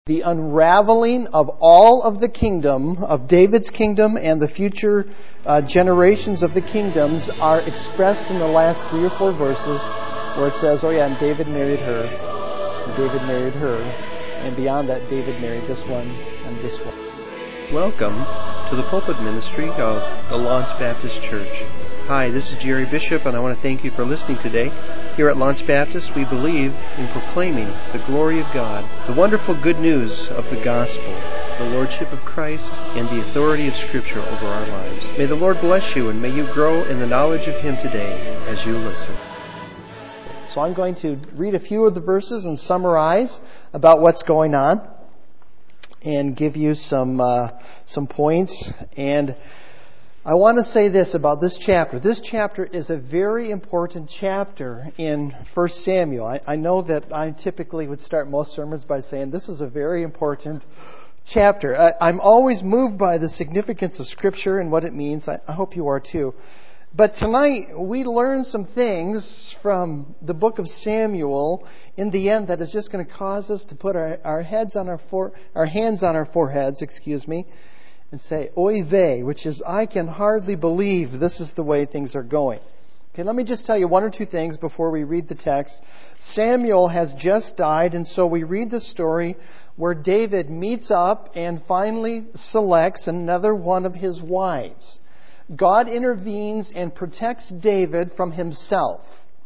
The unraveling of all of the kingdom, of David's kingdom and the future generations of the kingdoms are expressed in the last 3 or 4 verses where it says, and David married her, and David married her, and beyond that David married this one and this one. Welcome to the pulpit ministry of the Lawrence Baptist Church. Hi, this is Jerry Bishop, and I want to thank you for listening today. Here at Lawrence Baptist, we believe in proclaiming the glory of God, the wonderful good news of the gospel, the lordship of Christ, and the authority of Scripture over our lives. May the Lord bless you, and may you grow in the knowledge of Him today as you listen. So I'm going to read a few of the verses and summarize about what's going on and give you some points. And I want to say this about this chapter. This chapter is a very important chapter in 1 Samuel. I know that I typically would start most sermons by saying this is a very important chapter. I'm always moved by the significance of Scripture and what it means. I hope you are too. But tonight we learn some things from the book of Samuel in the end that is just going to cause us to put our hands on our foreheads, and say, oy vey, which is, I can hardly believe this is the way things are going. Okay, let me just tell you 1 or 2 things before we read the text. Samuel has just died, and so we read the story where David meets up and finally selects another one of his wives. God intervenes and protects David from himself.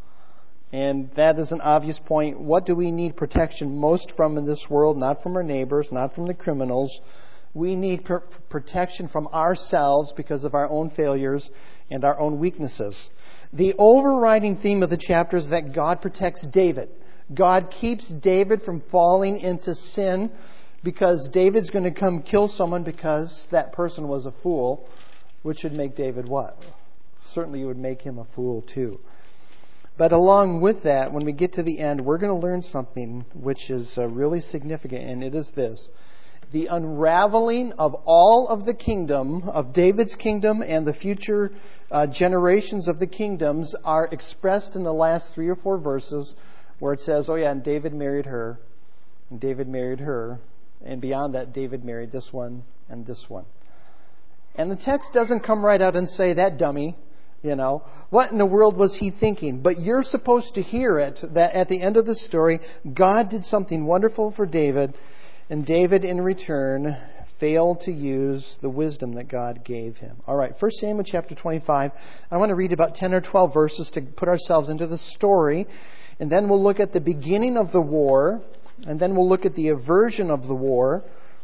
And that is an obvious point. What do we need protection most from in this world? Not from our neighbors, not from the criminals. We need protection from ourselves because of our own failures and our own weaknesses. The overriding theme of the chapter is that God protects David. God keeps David from falling into sin because David's going to come kill someone because that person was a fool, which would make David what? Certainly it would make him a fool too. But along with that, when we get to the end, we're going to learn something which is really significant, and it is this. The unraveling of all of the kingdom, of David's kingdom and the future generations of the kingdoms are expressed in the last 3 or 4 verses where it says, and David married her, and David married her, and beyond that David married this one and this one. And the text doesn't come right out and say, that dummy, what in the world was he thinking? But you're supposed to hear it, that at the end of the story, God did something wonderful for David, and David, in return, failed to use the wisdom that God gave him. All right, 1 Samuel chapter 25. I want to read about 10 or 12 verses to put ourselves into the story. And then we'll look at the beginning of the war. And then we'll look at the aversion of the war.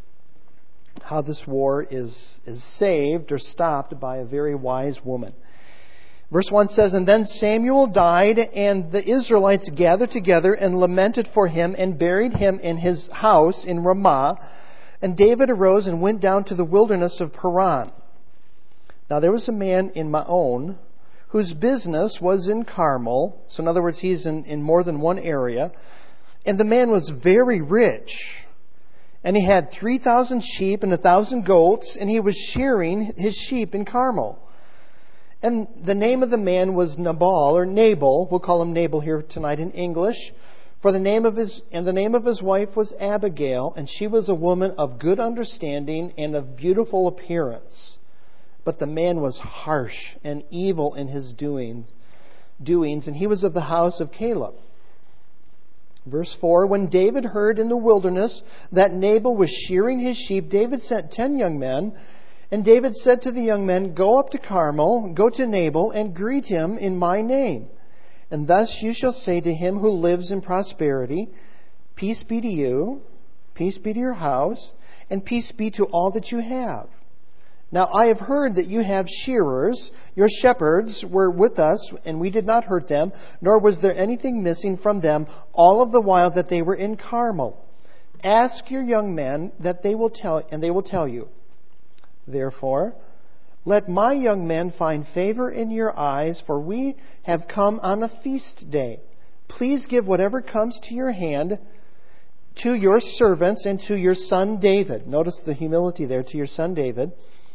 How this war is saved or stopped by a very wise woman. Verse 1 says, And then Samuel died, and the Israelites gathered together and lamented for him and buried him in his house in Ramah. And David arose and went down to the wilderness of Paran. Now there was a man in Maon whose business was in Carmel. So in other words, he's in more than one area. And the man was very rich. And he had 3,000 sheep and 1,000 goats, and he was shearing his sheep in Carmel. And the name of the man was Nabal, or Nabal. We'll call him Nabal here tonight in English. The name of his wife was Abigail, and she was a woman of good understanding and of beautiful appearance. But the man was harsh and evil in his doings, and he was of the house of Caleb. Verse 4, When David heard in the wilderness that Nabal was shearing his sheep, David sent 10 young men. And David said to the young men, Go up to Carmel, go to Nabal, and greet him in my name. And thus you shall say to him who lives in prosperity, Peace be to you, peace be to your house, and peace be to all that you have. Now I have heard that you have shearers. Your shepherds were with us, and we did not hurt them, nor was there anything missing from them, all of the while that they were in Carmel. Ask your young men, that they will tell you. Therefore, let my young men find favor in your eyes, for we have come on a feast day. Please give whatever comes to your hand to your servants and to your son David. Notice the humility there, to your son David.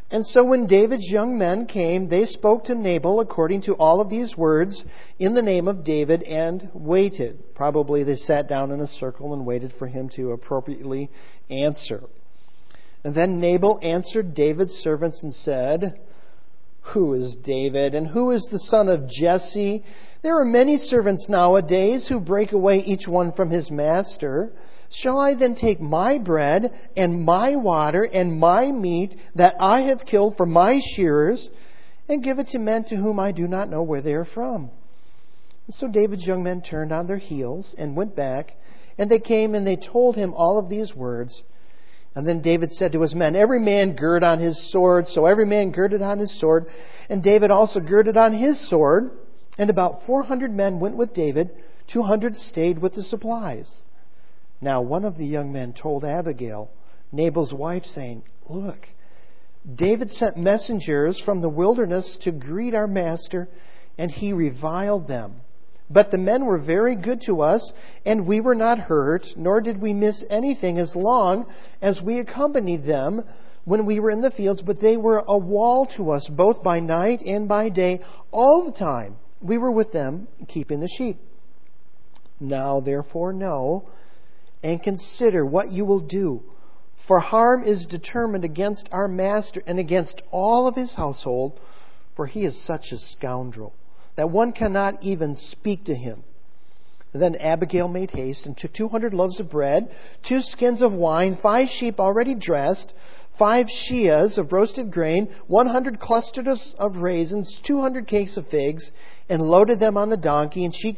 And so when David's young men came, they spoke to Nabal according to all of these words in the name of David and waited. Probably they sat down in a circle and waited for him to appropriately answer. And then Nabal answered David's servants and said, "Who is David, and who is the son of Jesse? There are many servants nowadays who break away each one from his master. Shall I then take my bread and my water and my meat that I have killed for my shearers and give it to men to whom I do not know where they are from?" And so David's young men turned on their heels and went back, and they came and they told him all of these words. And then David said to his men, "Every man gird on his sword." So every man girded on his sword, and David also girded on his sword. And about 400 men went with David, 200 stayed with the supplies. Now one of the young men told Abigail, Nabal's wife, saying, "Look, David sent messengers from the wilderness to greet our master, and he reviled them. But the men were very good to us, and we were not hurt, nor did we miss anything as long as we accompanied them when we were in the fields. But they were a wall to us, both by night and by day. All the time we were with them, keeping the sheep. Now therefore know and consider what you will do. For harm is determined against our master and against all of his household, for he is such a scoundrel that one cannot even speak to him." And then Abigail made haste and took 200 loaves of bread, 2 skins of wine, 5 sheep already dressed, 5 sheas of roasted grain, 100 clusters of raisins, 200 cakes of figs, and loaded them on the donkey. And she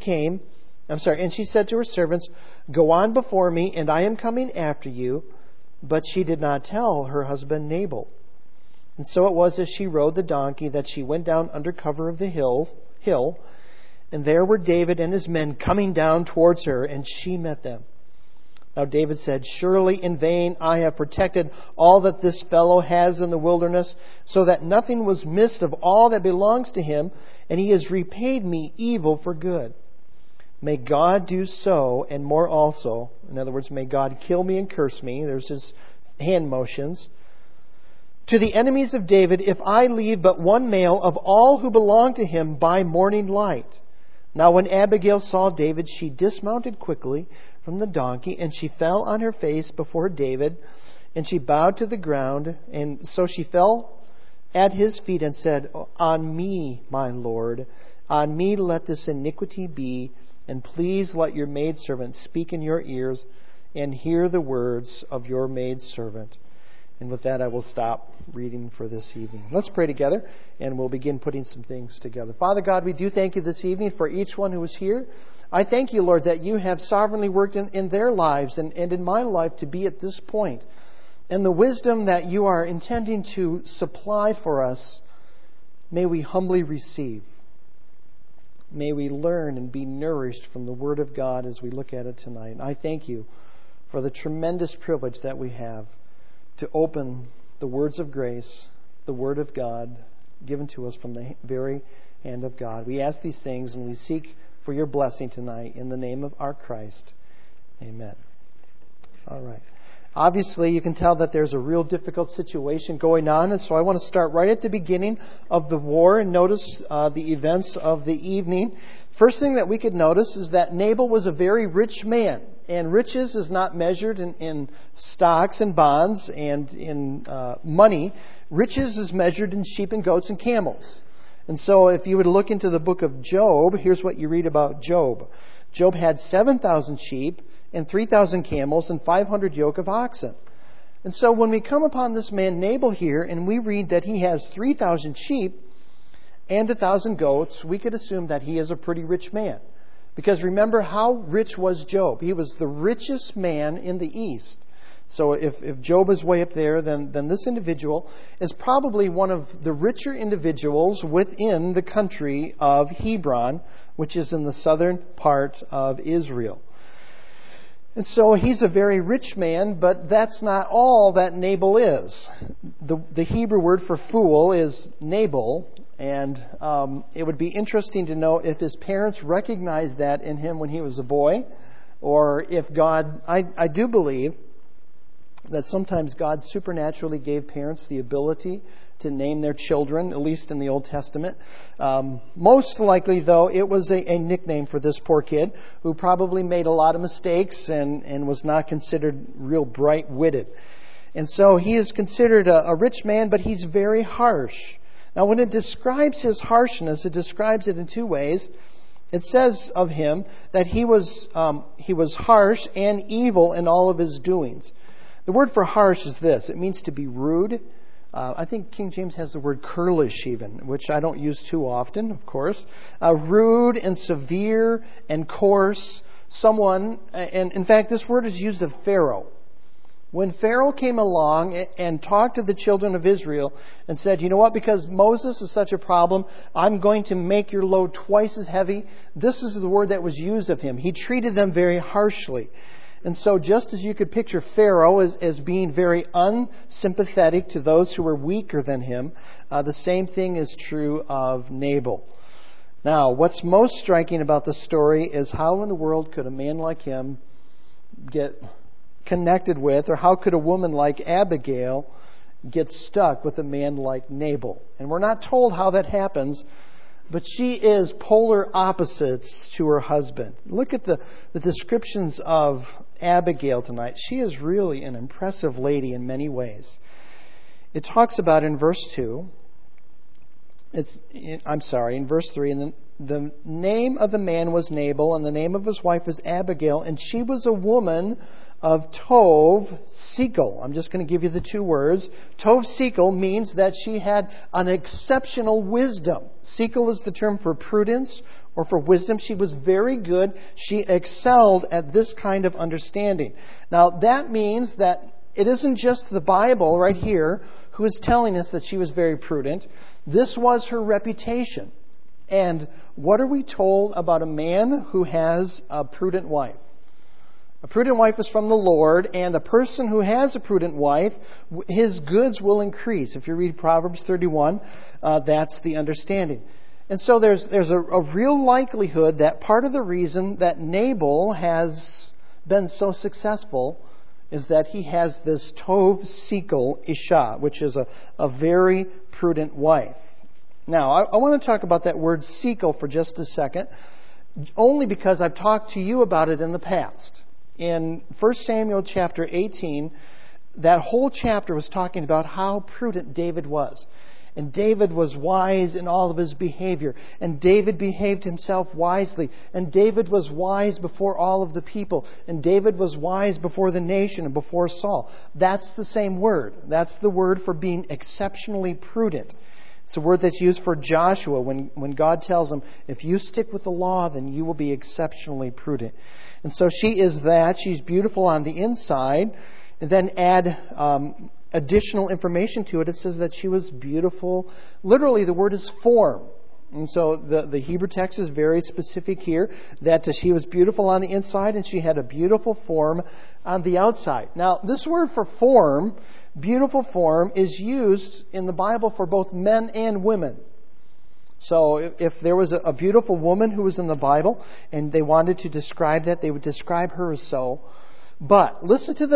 said to her servants, "Go on before me, and I am coming after you." But she did not tell her husband Nabal. And so it was as she rode the donkey that she went down under cover of the hill, and there were David and his men coming down towards her, and she met them. Now David said, "Surely in vain I have protected all that this fellow has in the wilderness, so that nothing was missed of all that belongs to him, and he has repaid me evil for good. May God do so and more also." In other words, may God kill me and curse me. There's his hand motions. "To the enemies of David, if I leave but one male of all who belong to him by morning light." Now when Abigail saw David, she dismounted quickly from the donkey, and she fell on her face before David, and she bowed to the ground. And so she fell at his feet and said, "On me, my Lord, on me let this iniquity be, and please let your maidservant speak in your ears, and hear the words of your maidservant." And with that, I will stop reading for this evening. Let's pray together, and we'll begin putting some things together. Father God, we do thank you this evening for each one who is here. I thank you, Lord, that you have sovereignly worked in their lives and in my life to be at this point. And the wisdom that you are intending to supply for us, may we humbly receive. May we learn and be nourished from the Word of God as we look at it tonight. And I thank you for the tremendous privilege that we have to open the words of grace, the Word of God, given to us from the very hand of God. We ask these things and we seek for your blessing tonight in the name of our Christ. Amen. All right. Obviously, you can tell that there's a real difficult situation going on, and so I want to start right at the beginning of the war and notice the events of the evening. First thing that we could notice is that Nabal was a very rich man. And riches is not measured in stocks and bonds and in money. Riches is measured in sheep and goats and camels. And so if you would look into the book of Job, here's what you read about Job. Job had 7,000 sheep and 3,000 camels and 500 yoke of oxen. And so when we come upon this man Nabal here and we read that he has 3,000 sheep and 1,000 goats, we could assume that he is a pretty rich man. Because remember, how rich was Job? He was the richest man in the East. So if Job is way up there, then this individual is probably one of the richer individuals within the country of Hebron, which is in the southern part of Israel. And so he's a very rich man, but that's not all that Nabal is. The Hebrew word for fool is Nabal. And it would be interesting to know if his parents recognized that in him when he was a boy, or if God, I do believe that sometimes God supernaturally gave parents the ability to name their children, at least in the Old Testament. Most likely, though, it was a nickname for this poor kid who probably made a lot of mistakes and was not considered real bright-witted. And so he is considered a rich man, but he's very harsh. Now, when it describes his harshness, it describes it in two ways. It says of him that he was harsh and evil in all of his doings. The word for harsh is this. It means to be rude. I think King James has the word curlish even, which I don't use too often, of course. Rude and severe and coarse. Someone, and in fact, this word is used of Pharaoh. When Pharaoh came along and talked to the children of Israel and said, you know what, because Moses is such a problem, I'm going to make your load twice as heavy. This is the word that was used of him. He treated them very harshly. And so just as you could picture Pharaoh as being very unsympathetic to those who were weaker than him, the same thing is true of Nabal. Now, what's most striking about the story is how in the world could a man like him get connected with, or how could a woman like Abigail get stuck with a man like Nabal? And we're not told how that happens, but she is polar opposites to her husband. Look at the descriptions of Abigail tonight. She is really an impressive lady in many ways. It talks about in verse 2, in verse 3, and the name of the man was Nabal, and the name of his wife was Abigail, and she was a woman of Tov Sekel. I'm just going to give you the two words. Tov Sekel means that she had an exceptional wisdom. Sekel is the term for prudence or for wisdom. She was very good. She excelled at this kind of understanding. Now, that means that it isn't just the Bible right here who is telling us that she was very prudent. This was her reputation. And what are we told about a man who has a prudent wife? A prudent wife is from the Lord, and the person who has a prudent wife, his goods will increase. If you read Proverbs 31, that's the understanding. And so there's a real likelihood that part of the reason that Nabal has been so successful is that he has this Tov Sekel Isha, which is a very prudent wife. Now, I want to talk about that word Sekel for just a second, only because I've talked to you about it in the past. In 1 Samuel chapter 18, that whole chapter was talking about how prudent David was. And David was wise in all of his behavior. And David behaved himself wisely. And David was wise before all of the people. And David was wise before the nation and before Saul. That's the same word. That's the word for being exceptionally prudent. It's a word that's used for Joshua when God tells him, if you stick with the law, then you will be exceptionally prudent. And so she is that. She's beautiful on the inside. And then add additional information to it. It says that she was beautiful. Literally, the word is form. And so the Hebrew text is very specific here that she was beautiful on the inside and she had a beautiful form on the outside. Now, this word for form, beautiful form, is used in the Bible for both men and women. So if there was a beautiful woman who was in the Bible and they wanted to describe that, they would describe her as so. But listen to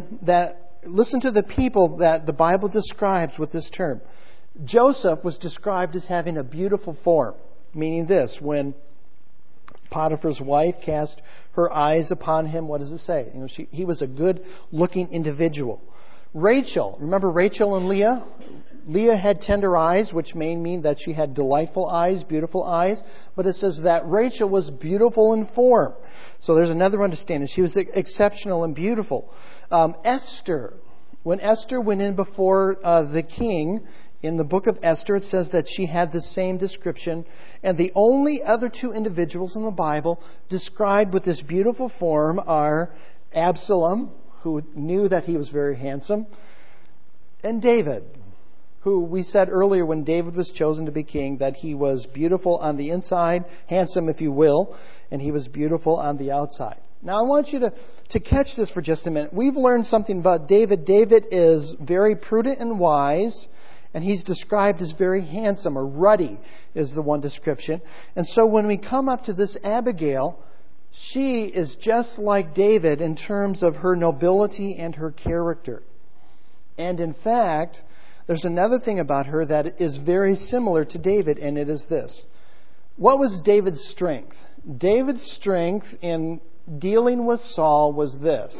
the people that the Bible describes with this term. Joseph was described as having a beautiful form, meaning this: when Potiphar's wife cast her eyes upon him, what does it say? He was a good-looking individual. Rachel, remember Rachel and Leah? Leah had tender eyes, which may mean that she had delightful eyes, beautiful eyes. But it says that Rachel was beautiful in form. So there's another understanding. She was exceptional and beautiful. Esther, when Esther went in before the king, in the book of Esther, it says that she had the same description. And the only other two individuals in the Bible described with this beautiful form are Absalom, who knew that he was very handsome, and David, who we said earlier when David was chosen to be king that he was beautiful on the inside, handsome if you will, and he was beautiful on the outside. Now I want you to catch this for just a minute. We've learned something about David. David is very prudent and wise, and he's described as very handsome, or ruddy is the one description. And so when we come up to this Abigail, She is just like David in terms of her nobility and her character. And in fact, there's another thing about her that is very similar to David, and it is this. What was David's strength? David's strength in dealing with Saul was this.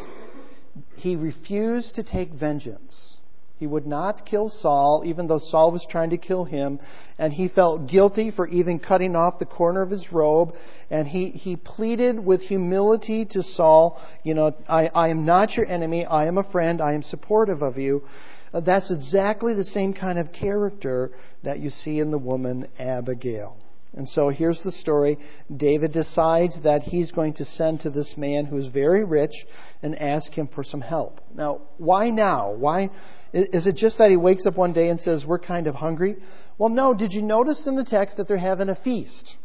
He refused to take vengeance. He would not kill Saul, even though Saul was trying to kill him. And he felt guilty for even cutting off the corner of his robe. And he pleaded with humility to Saul, I am not your enemy. I am a friend. I am supportive of you. That's exactly the same kind of character that you see in the woman Abigail. And so here's the story. David decides that he's going to send to this man who is very rich and ask him for some help. Now, why now? Why? Is it just that he wakes up one day and says, we're kind of hungry? Well, no. Did you notice in the text that they're having a feast?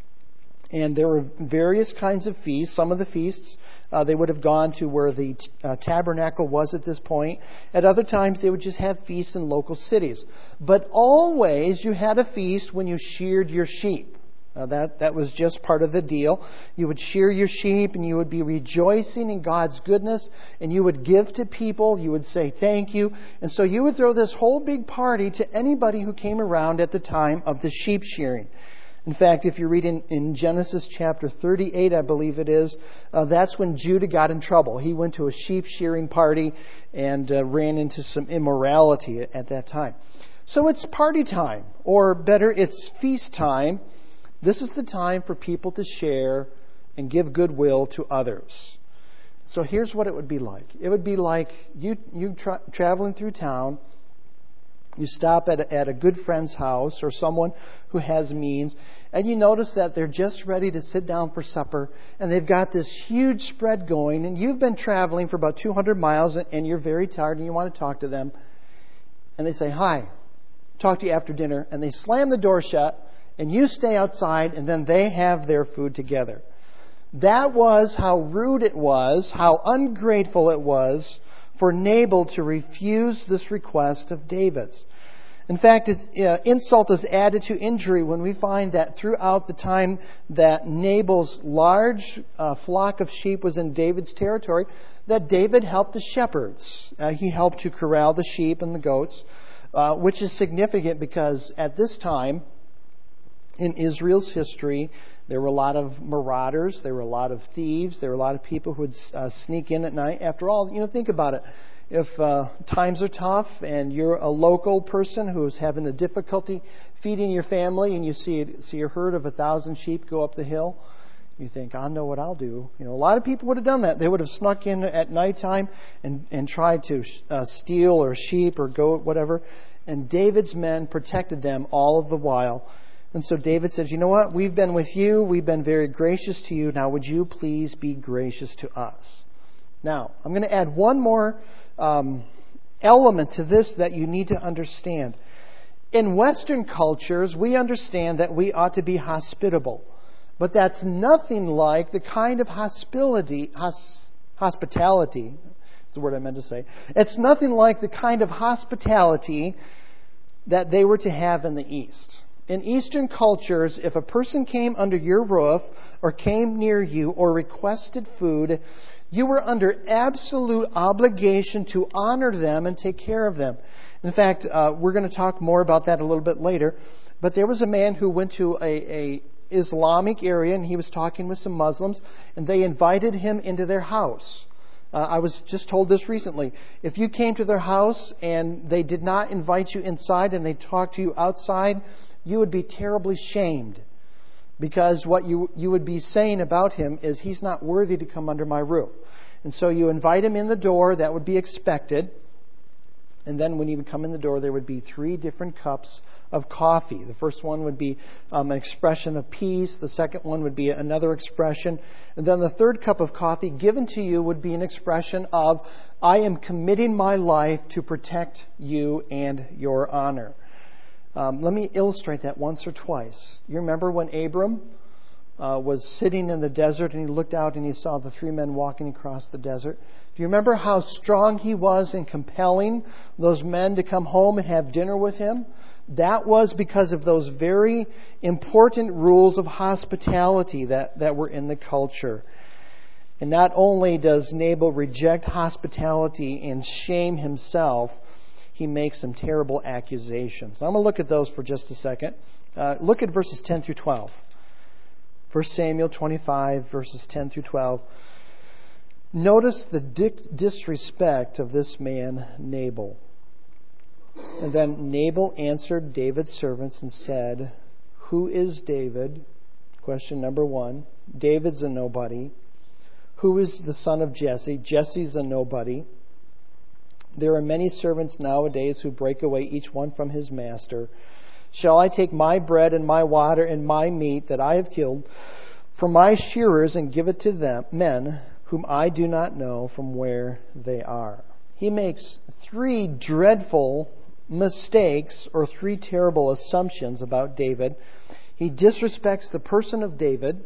And there were various kinds of feasts. Some of the feasts, they would have gone to where the tabernacle was at this point. At other times, they would just have feasts in local cities. But always, you had a feast when you sheared your sheep. That was just part of the deal. You would shear your sheep, and you would be rejoicing in God's goodness, and you would give to people. You would say thank you. And so you would throw this whole big party to anybody who came around at the time of the sheep shearing. In fact, if you read in Genesis chapter 38, I believe it is, that's when Judah got in trouble. He went to a sheep shearing party and ran into some immorality at that time. So it's party time, or better, it's feast time. This is the time for people to share and give goodwill to others. So here's what it would be like. It would be like you traveling through town. You stop at a good friend's house or someone who has means, and you notice that they're just ready to sit down for supper, and they've got this huge spread going, and you've been traveling for about 200 miles, and you're very tired, and you want to talk to them. And they say, hi, talk to you after dinner, and they slam the door shut, and you stay outside, and then they have their food together. That was how rude it was, how ungrateful it was for Nabal to refuse this request of David's. In fact, insult is added to injury when we find that throughout the time that Nabal's large flock of sheep was in David's territory, that David helped the shepherds. He helped to corral the sheep and the goats, which is significant because at this time in Israel's history, there were a lot of marauders, there were a lot of thieves, there were a lot of people who would sneak in at night. After all, think about it. If times are tough and you're a local person who's having a difficulty feeding your family and you see a herd of 1,000 sheep go up the hill, you think, I know what I'll do. A lot of people would have done that. They would have snuck in at nighttime and tried to steal or sheep or goat, whatever. And David's men protected them all of the while. And so David says, you know what? We've been with you. We've been very gracious to you. Now would you please be gracious to us? Now, I'm going to add one more element to this that you need to understand. In Western cultures, we understand that we ought to be hospitable. But that's nothing like the kind of hospitality, is the word I meant to say. It's nothing like the kind of hospitality that they were to have in the East. In Eastern cultures, if a person came under your roof or came near you or requested food, you were under absolute obligation to honor them and take care of them. In fact, we're going to talk more about that a little bit later. But there was a man who went to a Islamic area and he was talking with some Muslims and they invited him into their house. I was just told this recently. If you came to their house and they did not invite you inside and they talked to you outside, you would be terribly shamed. Because what you would be saying about him is, he's not worthy to come under my roof. And so you invite him in the door, that would be expected. And then when he would come in the door, there would be 3 different cups of coffee. The first one would be an expression of peace. The second one would be another expression. And then the third cup of coffee given to you would be an expression of, I am committing my life to protect you and your honor. Let me illustrate that once or twice. You remember when Abram was sitting in the desert and he looked out and he saw the 3 men walking across the desert? Do you remember how strong he was in compelling those men to come home and have dinner with him? That was because of those very important rules of hospitality that were in the culture. And not only does Nabal reject hospitality and shame himself, he makes some terrible accusations. I'm going to look at those for just a second. Look at verses 10 through 12. 1 Samuel 25, verses 10 through 12. Notice the disrespect of this man, Nabal. And then Nabal answered David's servants and said, "Who is David?" Question number 1. David's a nobody. Who is the son of Jesse? Jesse's a nobody. There are many servants nowadays who break away each one from his master. Shall I take my bread and my water and my meat that I have killed from my shearers and give it to them, men whom I do not know from where they are? He makes 3 dreadful mistakes or 3 terrible assumptions about David. He disrespects the person of David.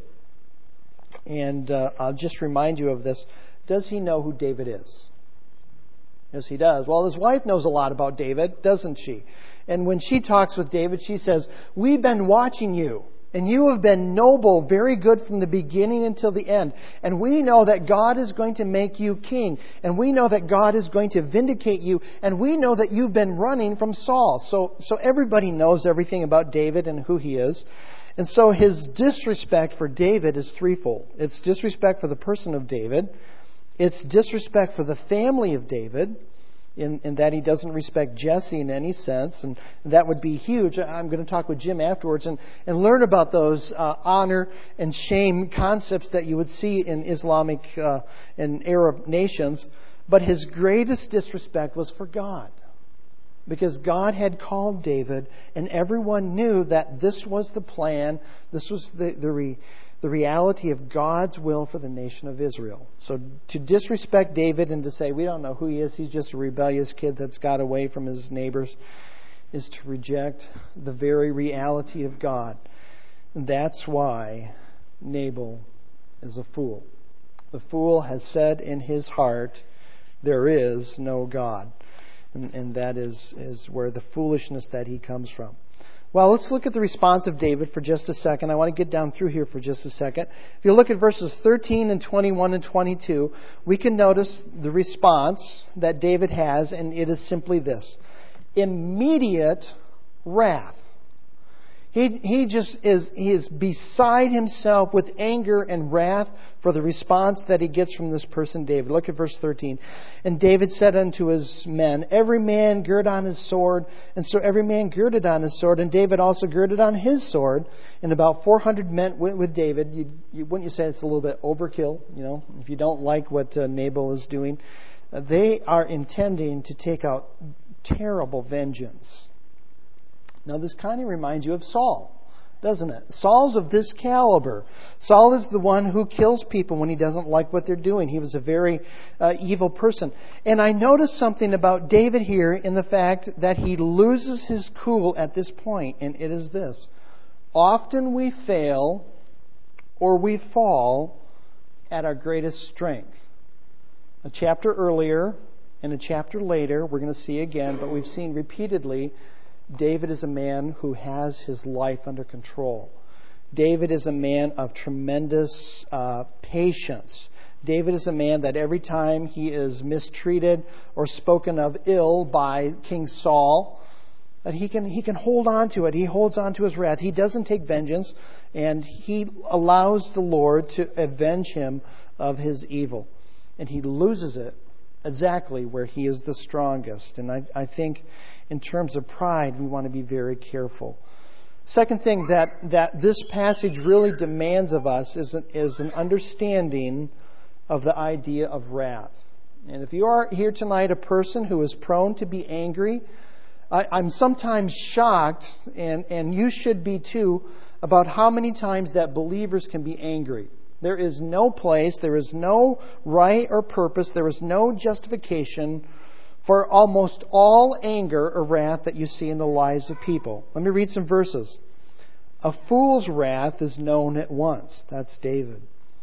And I'll just remind you of this. Does he know who David is? Yes, he does. Well, his wife knows a lot about David, doesn't she? And when she talks with David, she says, "We've been watching you, and you have been noble, very good from the beginning until the end. And we know that God is going to make you king. And we know that God is going to vindicate you. And we know that you've been running from Saul." So everybody knows everything about David and who he is. And so his disrespect for David is threefold. It's disrespect for the person of David. It's disrespect for the family of David, in that he doesn't respect Jesse in any sense. And that would be huge. I'm going to talk with Jim afterwards and learn about those honor and shame concepts that you would see in Islamic and Arab nations. But his greatest disrespect was for God. Because God had called David, and everyone knew that this was the plan, this was the reality of God's will for the nation of Israel. So to disrespect David and to say, we don't know who he is, he's just a rebellious kid that's got away from his neighbors, is to reject the very reality of God. And that's why Nabal is a fool. The fool has said in his heart, there is no God. And that is where the foolishness that he comes from. Well, let's look at the response of David for just a second. I want to get down through here for just a second. If you look at verses 13 and 21 and 22, we can notice the response that David has, and it is simply this: immediate wrath. He is beside himself with anger and wrath for the response that he gets from this person, David. Look at verse 13. "And David said unto his men, Every man gird on his sword. And so every man girded on his sword, and David also girded on his sword. And about 400 men went with David." Wouldn't you say it's a little bit overkill? If you don't like what Nabal is doing, they are intending to take out terrible vengeance. Now, this kind of reminds you of Saul, doesn't it? Saul's of this caliber. Saul is the one who kills people when he doesn't like what they're doing. He was a very evil person. And I notice something about David here in the fact that he loses his cool at this point, and it is this: often we fail or we fall at our greatest strength. A chapter earlier and a chapter later, we're going to see again, but we've seen repeatedly, David is a man who has his life under control. David is a man of tremendous patience. David is a man that every time he is mistreated or spoken of ill by King Saul, that he can hold on to it. He holds on to his wrath. He doesn't take vengeance, and he allows the Lord to avenge him of his evil. And he loses it exactly where he is the strongest. And I think in terms of pride, we want to be very careful. Second thing that this passage really demands of us is an understanding of the idea of wrath. And if you are here tonight a person who is prone to be angry, I'm sometimes shocked, and you should be too, about how many times that believers can be angry. There is no place, there is no right or purpose, there is no justification for almost all anger or wrath that you see in the lives of people. Let me read some verses. "A fool's wrath is known at once." That's David.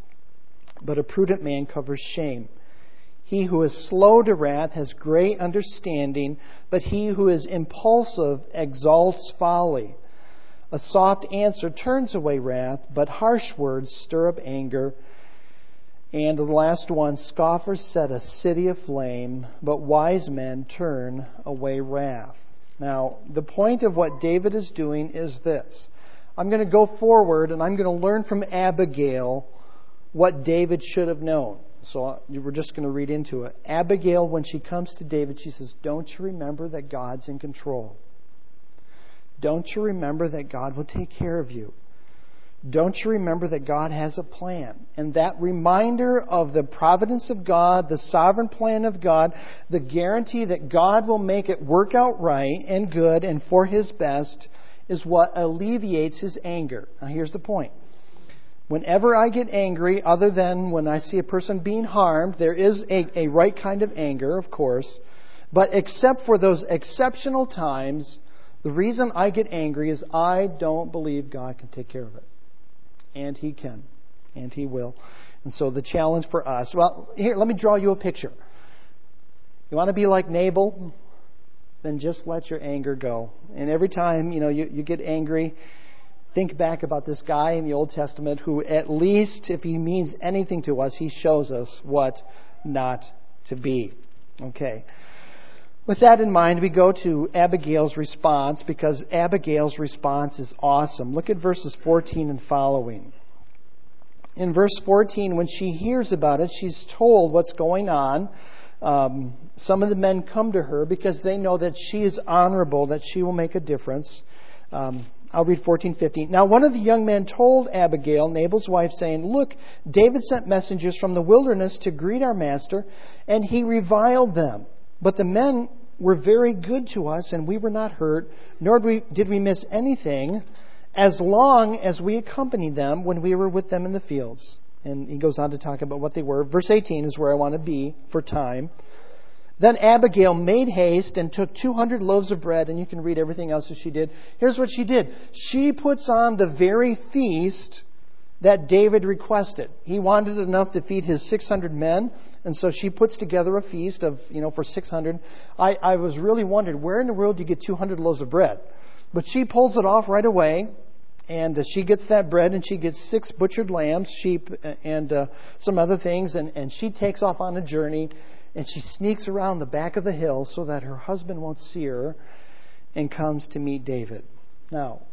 "But a prudent man covers shame. He who is slow to wrath has great understanding, but he who is impulsive exalts folly. A soft answer turns away wrath, but harsh words stir up anger. And the last one, scoffers set a city aflame, but wise men turn away wrath. Now, the point of what David is doing is this. I'm going to go forward and I'm going to learn from Abigail what David should have known. So we're just going to read into it. Abigail, when she comes to David, she says, don't you remember that God's in control? Don't you remember that God will take care of you? Don't you remember that God has a plan? And that reminder of the providence of God, the sovereign plan of God, the guarantee that God will make it work out right and good and for His best is what alleviates his anger. Now here's the point. Whenever I get angry, other than when I see a person being harmed, there is a right kind of anger, of course. But except for those exceptional times, the reason I get angry is I don't believe God can take care of it. And He can. And He will. And so the challenge for us, well, here, let me draw you a picture. You want to be like Nabal? Then just let your anger go. And every time, you get angry, think back about this guy in the Old Testament who, at least if he means anything to us, he shows us what not to be. Okay. With that in mind, we go to Abigail's response, because Abigail's response is awesome. Look at verses 14 and following. In verse 14, when she hears about it, she's told what's going on. Some of the men come to her because they know that she is honorable, that she will make a difference. I'll read 14:15. Now one of the young men told Abigail, Nabal's wife, saying, "Look, David sent messengers from the wilderness to greet our master, and he reviled them. But the men were very good to us, and we were not hurt, nor did we miss anything, as long as we accompanied them when we were with them in the fields." And he goes on to talk about what they were. Verse 18 is where I want to be for time. Then Abigail made haste and took 200 loaves of bread, and you can read everything else that she did. Here's what she did. She puts on the very feast that David requested. He wanted enough to feed his 600 men, and so she puts together a feast of, for 600. I was really wondering, where in the world do you get 200 loaves of bread? But she pulls it off right away, and she gets that bread, and she gets 6 butchered lambs, sheep, and some other things, and she takes off on a journey. And she sneaks around the back of the hill so that her husband won't see her, and comes to meet David. Now,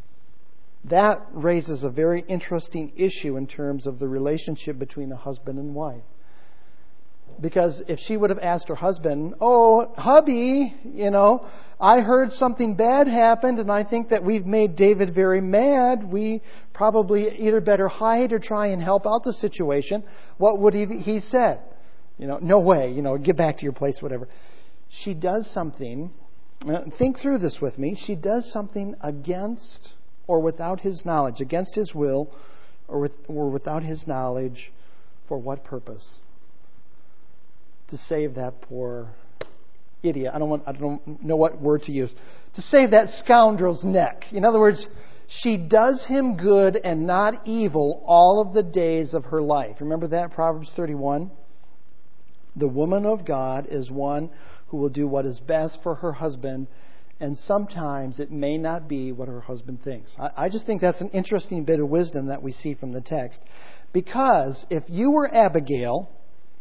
that raises a very interesting issue in terms of the relationship between a husband and wife. Because if she would have asked her husband, "Oh, hubby, I heard something bad happened and I think that we've made David very mad. We probably either better hide or try and help out the situation," what would he said? No way, get back to your place, whatever. She does something, think through this with me, she does something against or without his knowledge, against his will or without his knowledge. For what purpose? To save that poor idiot. I don't know what word to use. To save that scoundrel's neck. In other words, she does him good and not evil all of the days of her life. Remember that, Proverbs 31? The woman of God is one who will do what is best for her husband, and sometimes it may not be what her husband thinks. I just think that's an interesting bit of wisdom that we see from the text. Because if you were Abigail,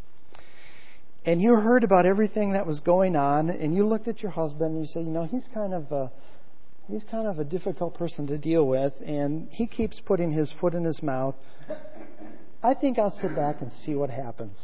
and you heard about everything that was going on, and you looked at your husband and you say, he's kind of a difficult person to deal with, and he keeps putting his foot in his mouth, I think I'll sit back and see what happens.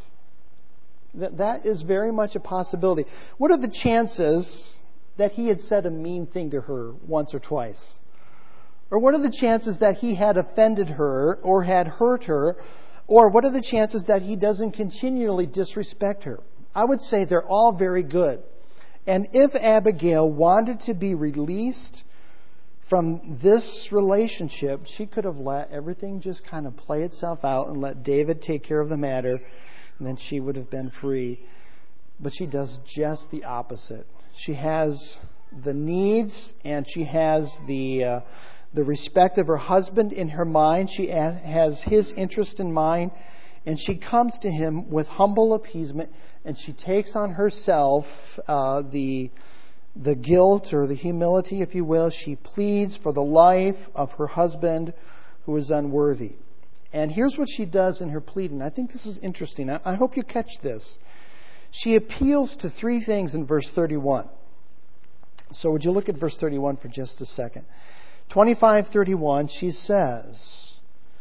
That is very much a possibility. What are the chances that he had said a mean thing to her once or twice? Or what are the chances that he had offended her or had hurt her? Or what are the chances that he doesn't continually disrespect her? I would say they're all very good. And if Abigail wanted to be released from this relationship, she could have let everything just kind of play itself out and let David take care of the matter. And then she would have been free. But she does just the opposite. She has the needs and she has the respect of her husband in her mind. She has his interest in mind. And she comes to him with humble appeasement. And she takes on herself the guilt or the humility, if you will. She pleads for the life of her husband who is unworthy. And here's what she does in her pleading. I think this is interesting. I hope you catch this. She appeals to three things in verse 31. So would you look at verse 31 for just a second? 25:31, she says,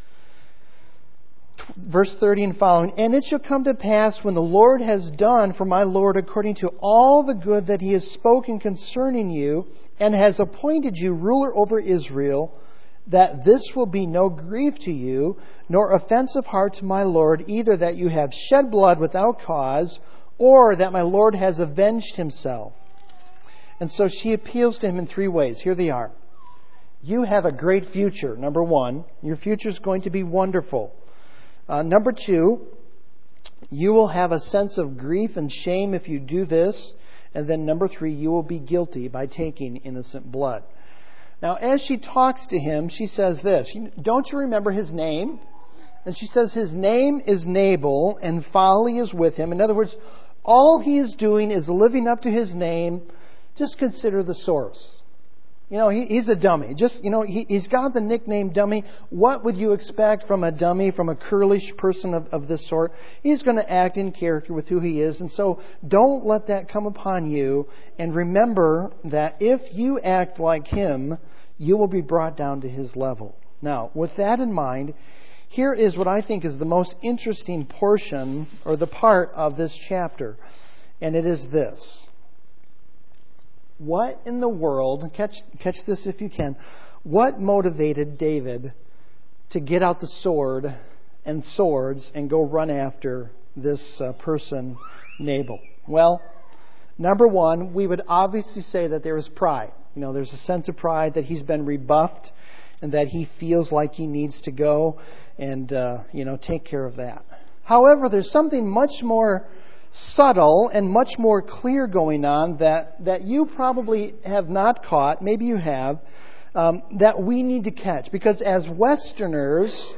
verse 30 and following, "And it shall come to pass when the Lord has done for my Lord according to all the good that he has spoken concerning you, and has appointed you ruler over Israel, that this will be no grief to you, nor offense of heart to my Lord, either that you have shed blood without cause, or that my Lord has avenged himself." And so she appeals to him in three ways. Here they are. You have a great future, number one. Your future is going to be wonderful. Number two, you will have a sense of grief and shame if you do this. And then number three, you will be guilty by taking innocent blood. Now, as she talks to him, she says this, "Don't you remember his name?" And she says, "His name is Nabal, and folly is with him." In other words, all he is doing is living up to his name. Just consider the source. He's a dummy. He's got the nickname dummy. What would you expect from a dummy, from a curlish person of this sort? He's going to act in character with who he is. And so don't let that come upon you. And remember that if you act like him, you will be brought down to his level. Now, with that in mind, here is what I think is the most interesting portion, or the part of this chapter. And it is this. What in the world, catch this if you can, what motivated David to get out the sword and swords and go run after this person, Nabal? Well, number one, we would obviously say that there is pride. There's a sense of pride that he's been rebuffed and that he feels like he needs to go and, take care of that. However, there's something much more subtle and much more clear going on that you probably have not caught, maybe you have, that we need to catch. Because as Westerners,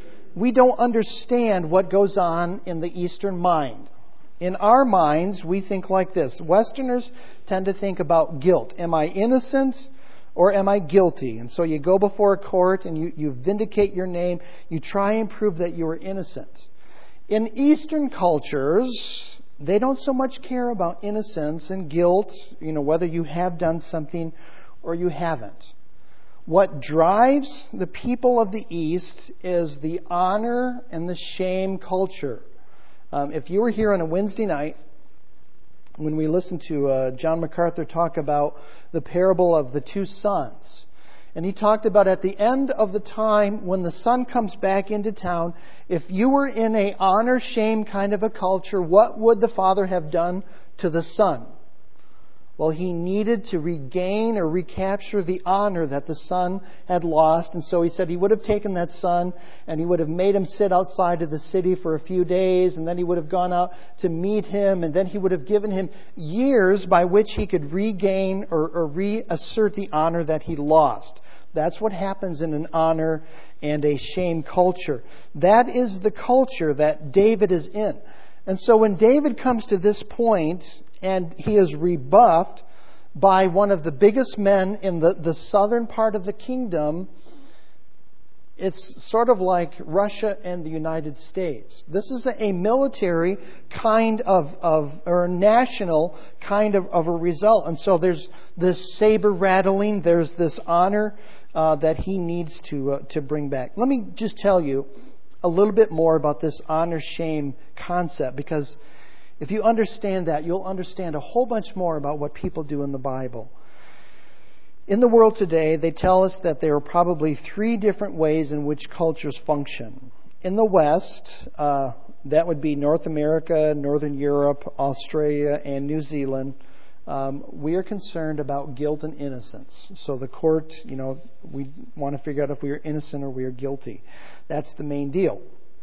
we don't understand what goes on in the Eastern mind. In our minds, we think like this. Westerners tend to think about guilt. Am I innocent or am I guilty? And so you go before a court and you vindicate your name. You try and prove that you are innocent. In Eastern cultures, they don't so much care about innocence and guilt, whether you have done something or you haven't. What drives the people of the East is the honor and the shame culture. If you were here on a Wednesday night, when we listened to John MacArthur talk about the parable of the two sons, and he talked about at the end of the time when the son comes back into town, if you were in a honor-shame kind of a culture, what would the father have done to the son? Well, he needed to regain or recapture the honor that the son had lost. And so he said he would have taken that son and he would have made him sit outside of the city for a few days. And then he would have gone out to meet him. And then he would have given him years by which he could regain or reassert the honor that he lost. That's what happens in an honor and a shame culture. That is the culture that David is in. And so when David comes to this point, and he is rebuffed by one of the biggest men in the southern part of the kingdom, it's sort of like Russia and the United States. This is a military kind or a national kind of a result. And so there's this saber rattling, there's this honor that he needs to bring back. Let me just tell you a little bit more about this honor-shame concept, because if you understand that, you'll understand a whole bunch more about what people do in the Bible. In the world today, they tell us that there are probably 3 different ways in which cultures function. In the West, that would be North America, Northern Europe, Australia, and New Zealand. We are concerned about guilt and innocence. So the court, we want to figure out if we are innocent or we are guilty. That's the main deal.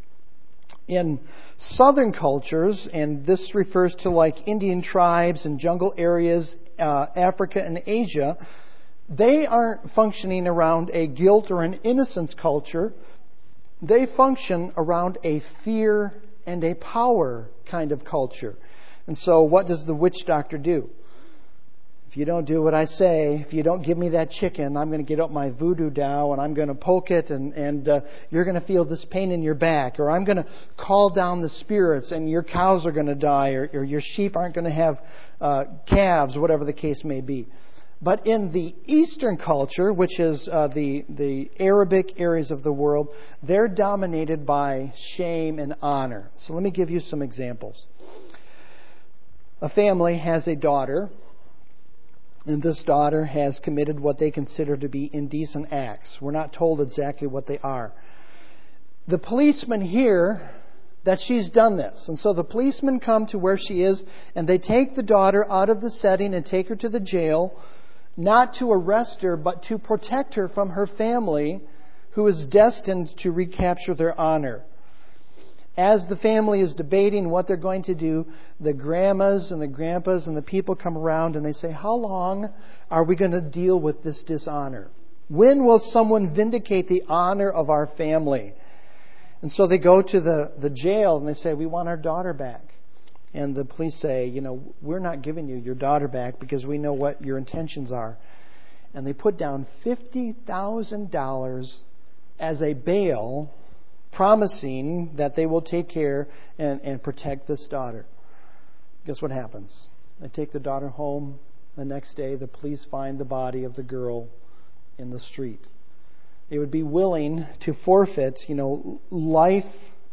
In southern cultures, and this refers to like Indian tribes and jungle areas, Africa and Asia, they aren't functioning around a guilt or an innocence culture. They function around a fear and a power kind of culture. And so what does the witch doctor do? if you don't do what I say, if you don't give me that chicken, I'm going to get up my voodoo doll and I'm going to poke it and you're going to feel this pain in your back. Or I'm going to call down the spirits and your cows are going to die or your sheep aren't going to have calves, whatever the case may be. But in the Eastern culture, which is the Arabic areas of the world, they're dominated by shame and honor. So let me give you some examples. A family has a daughter, and this daughter has committed what they consider to be indecent acts. We're not told exactly what they are. The policemen hear that she's done this, and so the policemen come to where she is, and they take the daughter out of the setting and take her to the jail, not to arrest her, but to protect her from her family, who is destined to recapture their honor. As the family is debating what they're going to do, the grandmas and the grandpas and the people come around and they say, how long are we going to deal with this dishonor? When will someone vindicate the honor of our family? And so they go to the jail and they say, we want our daughter back. And the police say, we're not giving you your daughter back because we know what your intentions are. And they put down $50,000 as a bail, promising that they will take care and protect this daughter. Guess what happens? They take the daughter home. The next day, the police find the body of the girl in the street. They would be willing to forfeit, life,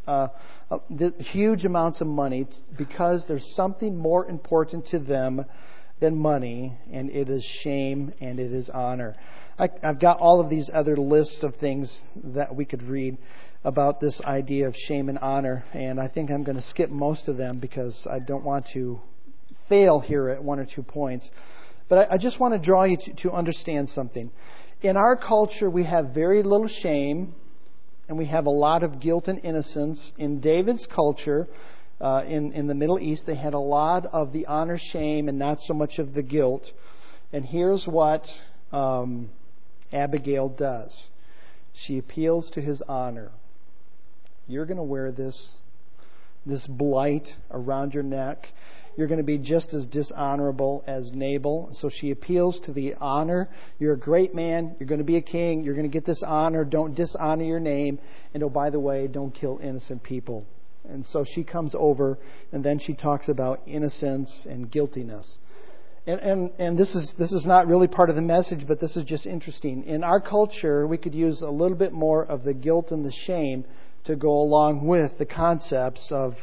huge amounts of money because there's something more important to them than money, and it is shame and it is honor. I've got all of these other lists of things that we could read about this idea of shame and honor, and I think I'm going to skip most of them because I don't want to fail here at one or 2 points. But I just want to draw you to understand something. In our culture, we have very little shame, and we have a lot of guilt and innocence. In David's culture, in the Middle East, they had a lot of the honor, shame, and not so much of the guilt. And here's what Abigail does. She appeals to his honor. You're going to wear this blight around your neck. You're going to be just as dishonorable as Nabal. So she appeals to the honor. You're a great man. You're going to be a king. You're going to get this honor. Don't dishonor your name. And oh, by the way, don't kill innocent people. And so she comes over, and then she talks about innocence and guiltiness. And this is not really part of the message, but this is just interesting. In our culture, we could use a little bit more of the guilt and the shame to go along with the concepts of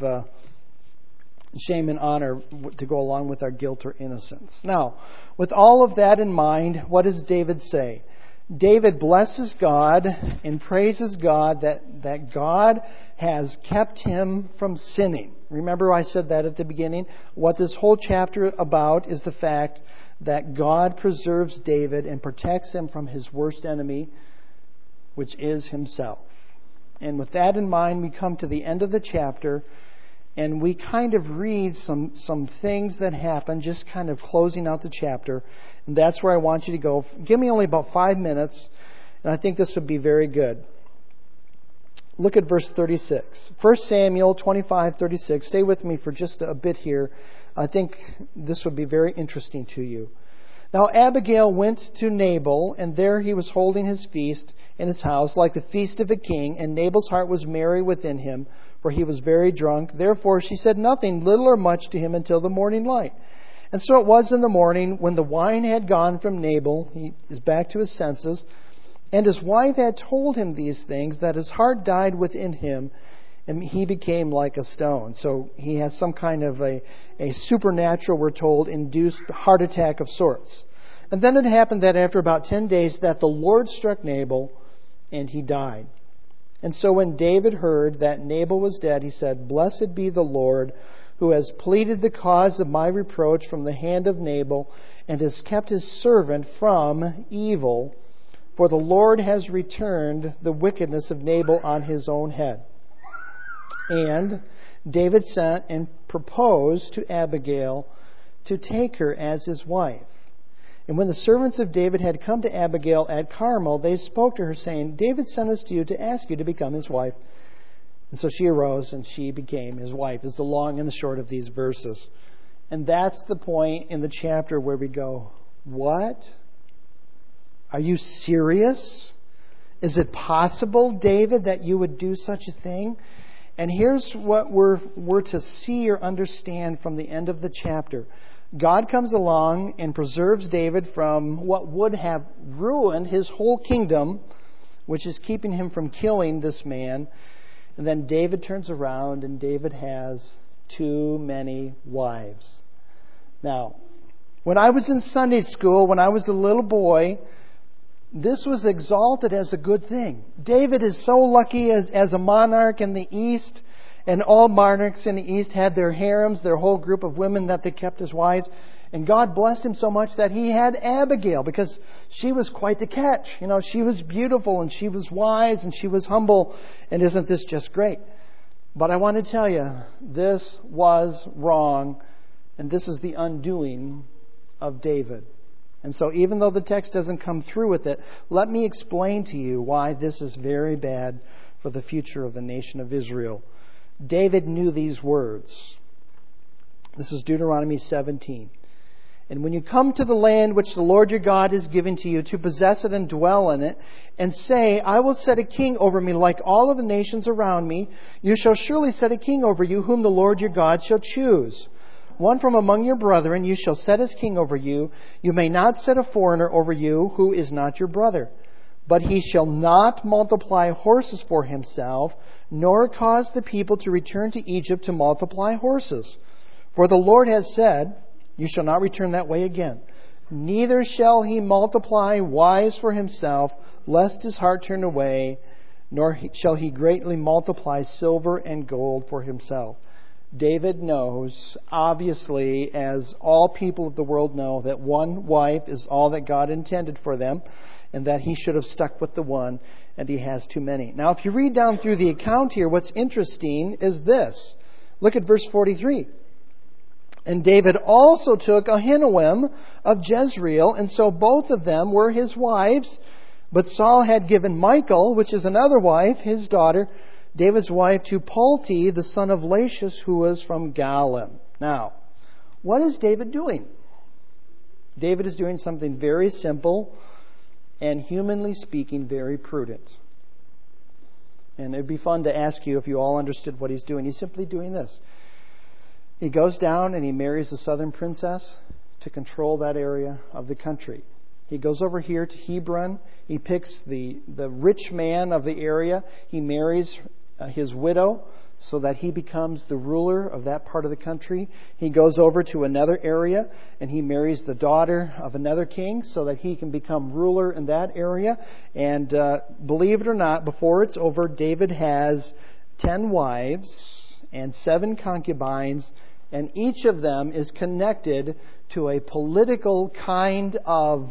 shame and honor, to go along with our guilt or innocence. Now, with all of that in mind, what does David say? David blesses God and praises God that God has kept him from sinning. Remember I said that at the beginning? What this whole chapter about is the fact that God preserves David and protects him from his worst enemy, which is himself. And with that in mind, we come to the end of the chapter, and we kind of read some things that happen, just kind of closing out the chapter. And that's where I want you to go. Give me only about 5 minutes, and I think this would be very good. Look at verse 36. 1 Samuel 25:36. Stay with me for just a bit here. I think this would be very interesting to you. Now Abigail went to Nabal, and there he was holding his feast in his house, like the feast of a king, and Nabal's heart was merry within him, for he was very drunk. Therefore she said nothing, little or much, to him until the morning light. And so it was in the morning, when the wine had gone from Nabal, he is back to his senses, and his wife had told him these things, that his heart died within him, and he became like a stone. So he has some kind of a supernatural, we're told, induced heart attack of sorts. And then it happened that after about 10 days that the Lord struck Nabal, and he died. And so when David heard that Nabal was dead, he said, "Blessed be the Lord, who has pleaded the cause of my reproach from the hand of Nabal, and has kept his servant from evil. For the Lord has returned the wickedness of Nabal on his own head." And David sent and proposed to Abigail to take her as his wife. And when the servants of David had come to Abigail at Carmel, they spoke to her, saying, "David sent us to you to ask you to become his wife." And so she arose and she became his wife, is the long and the short of these verses. And that's the point in the chapter where we go, What? Are you serious? Is it possible, David, that you would do such a thing? And here's what we're to see or understand from the end of the chapter. God comes along and preserves David from what would have ruined his whole kingdom, which is keeping him from killing this man. And then David turns around and David has too many wives. Now, when I was in Sunday school, when I was a little boy, this was exalted as a good thing. David is so lucky as a monarch in the East, and all monarchs in the East had their harems, their whole group of women that they kept as wives. And God blessed him so much that he had Abigail, because she was quite the catch. You know, she was beautiful and she was wise and she was humble. And isn't this just great? But I want to tell you, this was wrong, and this is the undoing of David. And so even though the text doesn't come through with it, let me explain to you why this is very bad for the future of the nation of Israel. David knew these words. This is Deuteronomy 17. And when you come to the land which the Lord your God has given to you to possess it and dwell in it, and say, I will set a king over me like all of the nations around me, you shall surely set a king over you whom the Lord your God shall choose. One from among your brethren you shall set as king over you. You may not set a foreigner over you who is not your brother. But he shall not multiply horses for himself, nor cause the people to return to Egypt to multiply horses. For the Lord has said, you shall not return that way again. Neither shall he multiply wives for himself, lest his heart turn away, nor shall he greatly multiply silver and gold for himself. David knows, obviously, as all people of the world know, that one wife is all that God intended for them, and that he should have stuck with the one, and he has too many. Now, if you read down through the account here, what's interesting is this. Look at verse 43. And David also took Ahinoam of Jezreel, and so both of them were his wives. But Saul had given Michal, which is another wife, his daughter, David's wife, to Palti, the son of Lachish, who was from Galim. Now, what is David doing? David is doing something very simple and, humanly speaking, very prudent. And it'd be fun to ask you if you all understood what he's doing. He's simply doing this. He goes down and he marries the southern princess to control that area of the country. He goes over here to Hebron. He picks the rich man of the area. He marries his widow so that he becomes the ruler of that part of the country. He goes over to another area and he marries the daughter of another king so that he can become ruler in that area. And believe it or not, before it's over, David has 10 wives and 7 concubines, and each of them is connected to a political kind of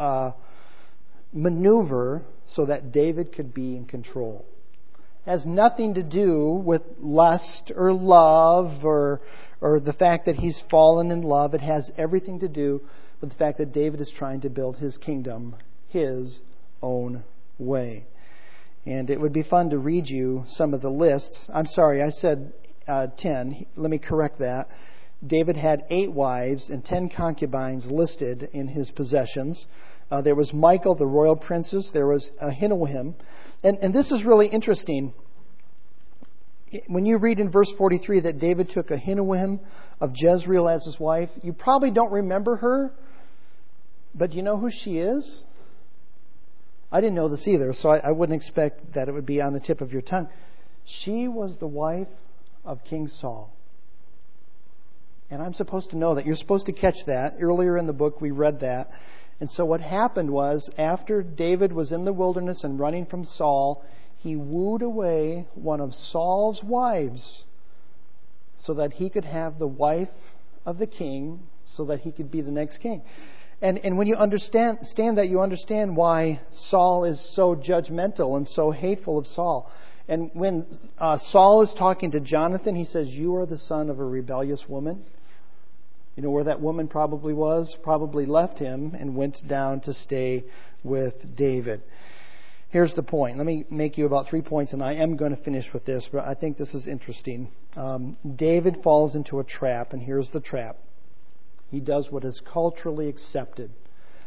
maneuver so that David could be in control. It has nothing to do with lust or love or the fact that he's fallen in love. It has everything to do with the fact that David is trying to build his kingdom his own way. And it would be fun to read you some of the lists. I'm sorry, I said 10. Let me correct that. David had 8 wives and 10 concubines listed in his possessions. There was Michal, the royal princess. There was Ahinoam. And this is really interesting. When you read in verse 43 that David took Ahinoam of Jezreel as his wife, you probably don't remember her. But do you know who she is? I didn't know this either, so I wouldn't expect that it would be on the tip of your tongue. She was the wife of King Saul. And I'm supposed to know that. You're supposed to catch that. Earlier in the book, we read that. And so what happened was, after David was in the wilderness and running from Saul, he wooed away one of Saul's wives so that he could have the wife of the king, so that he could be the next king. And when you understand that, you understand why Saul is so judgmental and so hateful of Saul. And when Saul is talking to Jonathan, he says, you are the son of a rebellious woman. You know where that woman probably was? Probably left him and went down to stay with David. Here's the point. Let me make you about 3 points, and I am going to finish with this, but I think this is interesting. David falls into a trap, and here's the trap. He does what is culturally accepted.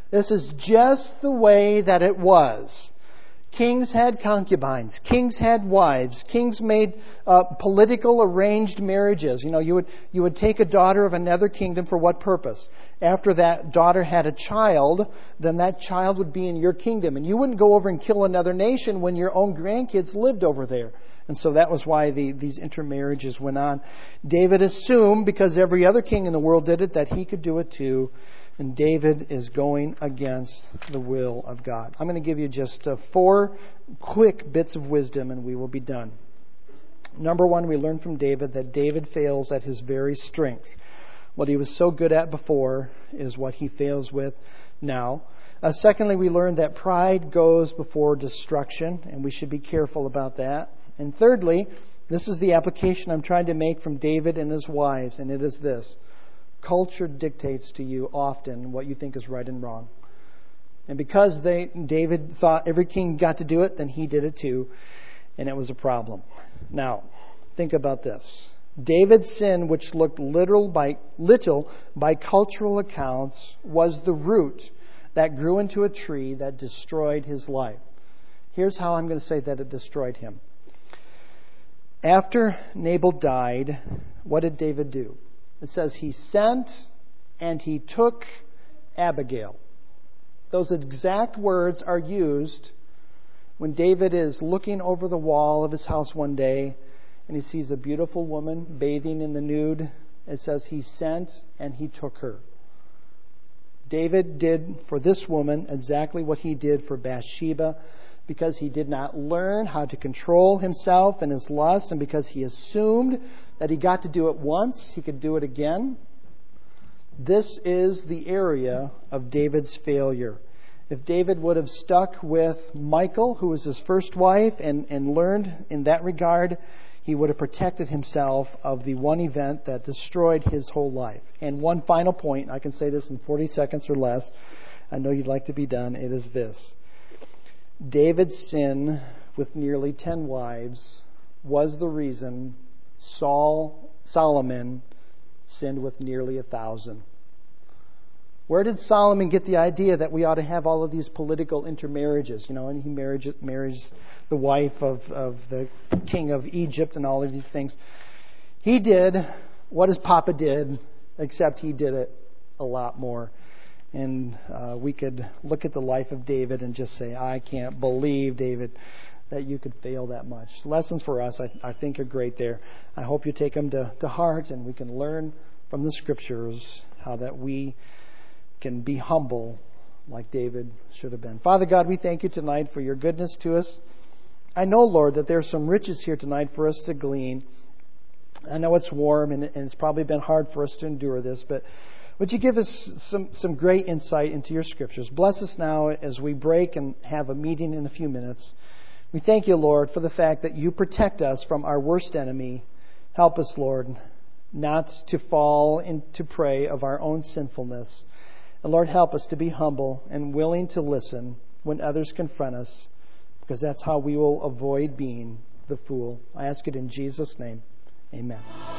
This is just the way that it was. Kings had concubines. Kings had wives. Kings made political arranged marriages. You would take a daughter of another kingdom for what purpose? After that daughter had a child, then that child would be in your kingdom. And you wouldn't go over and kill another nation when your own grandkids lived over there. And so that was why these intermarriages went on. David assumed, because every other king in the world did it, that he could do it too. And David is going against the will of God. I'm going to give you just 4 quick bits of wisdom and we will be done. Number 1, we learn from David that David fails at his very strength. What he was so good at before is what he fails with now. Secondly, we learn that pride goes before destruction, and we should be careful about that. And thirdly, this is the application I'm trying to make from David and his wives, and it is this. Culture dictates to you often what you think is right and wrong. And because David thought every king got to do it, then he did it too, and it was a problem. Now, think about this. David's sin, which looked little by cultural accounts, was the root that grew into a tree that destroyed his life. Here's how I'm going to say that it destroyed him. After Nabal died, what did David do? It says he sent and he took Abigail. Those exact words are used when David is looking over the wall of his house one day and he sees a beautiful woman bathing in the nude. It says he sent and he took her. David did for this woman exactly what he did for Bathsheba, because he did not learn how to control himself and his lust, and because he assumed that he got to do it once, he could do it again. This is the area of David's failure. If David would have stuck with Michal, who was his first wife, and learned in that regard, he would have protected himself of the one event that destroyed his whole life. And one final point, I can say this in 40 seconds or less. I know you'd like to be done. It is this. David's sin with nearly 10 wives was the reason Solomon sinned with nearly 1,000. Where did Solomon get the idea that we ought to have all of these political intermarriages? And he marries the wife of the king of Egypt and all of these things. He did what his papa did, except he did it a lot more. And we could look at the life of David and just say, I can't believe, David, that you could fail that much. Lessons for us, I think, are great there. I hope you take them to heart and we can learn from the Scriptures how that we can be humble like David should have been. Father God, we thank you tonight for your goodness to us. I know, Lord, that there's some riches here tonight for us to glean. I know it's warm and it's probably been hard for us to endure this, but would you give us some great insight into your Scriptures? Bless us now as we break and have a meeting in a few minutes. We thank you, Lord, for the fact that you protect us from our worst enemy. Help us, Lord, not to fall into prey of our own sinfulness. And Lord, help us to be humble and willing to listen when others confront us, because that's how we will avoid being the fool. I ask it in Jesus' name. Amen.